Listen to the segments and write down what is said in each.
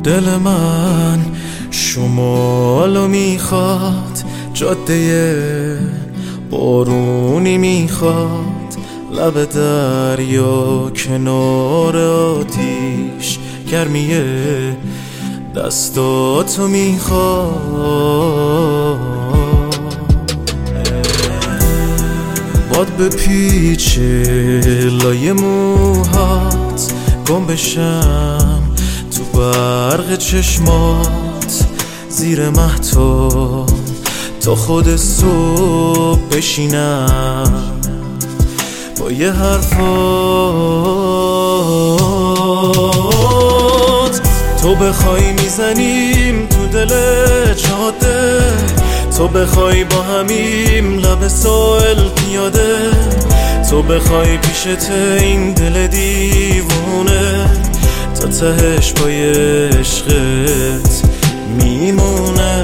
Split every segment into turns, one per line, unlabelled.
دل من شمالو میخواد، جاده بارونی میخواد، لب دریا کنار آتیش، گرمیه دستاتو میخواد. باد به پیچ لای موهات، گم بشم تو برق چشمات، زیر مهتاب تا خود صبح بشینم با یه حرفات. تو بخوای میزنیم تو دل جاده، تو بخوای با همیم لب ساحل پیاده، تو بخوای پیشت این دل دیوونه تا تهش با عشقت میمونه.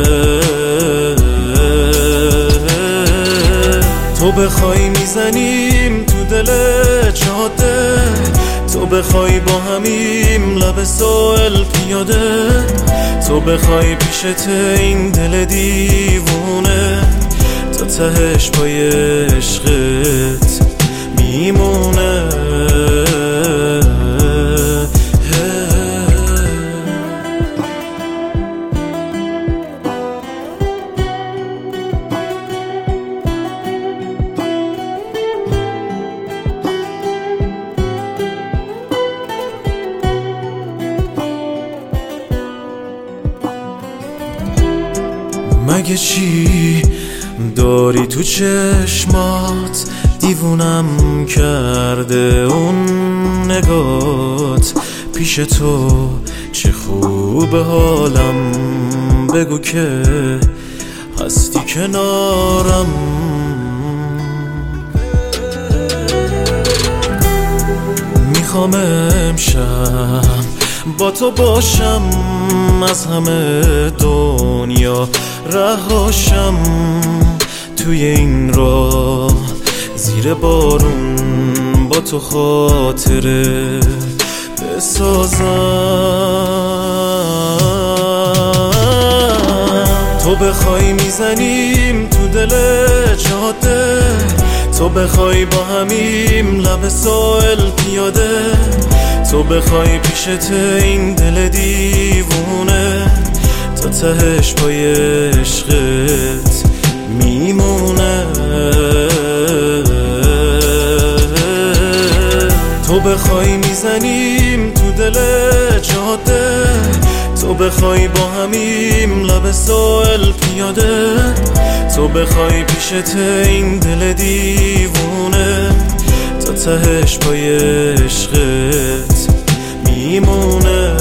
تو بخوای میزنیم تو دل جاده، تو بخوای با همیم لب ساحل پیاده، تو بخوای پیشت این دل دیوونه تا تهش با عشقت میمونه. مگه چی داری تو چشمات، دیوونم کرده اون نگات، پیش تو چه خوب حالم، بگو که هستی کنارم. میخوام امشب با تو باشم، از همه دنیا رهاشم، توی این راه زیر بارون با تو خاطره بسازم. تو بخوای میزنیم تو دل جاده، تو بخوای با همیم لب ساحل پیاده، تو بخوای پیشت این دل دیوونه تا تهش با عشقت میمونه. تو بخوای میزنیم تو دل جاده، تو بخوای با همیم لب ساحل پیاده، تو بخوای پیشت این دل دیوونه تا تهش با عشقت میمونه.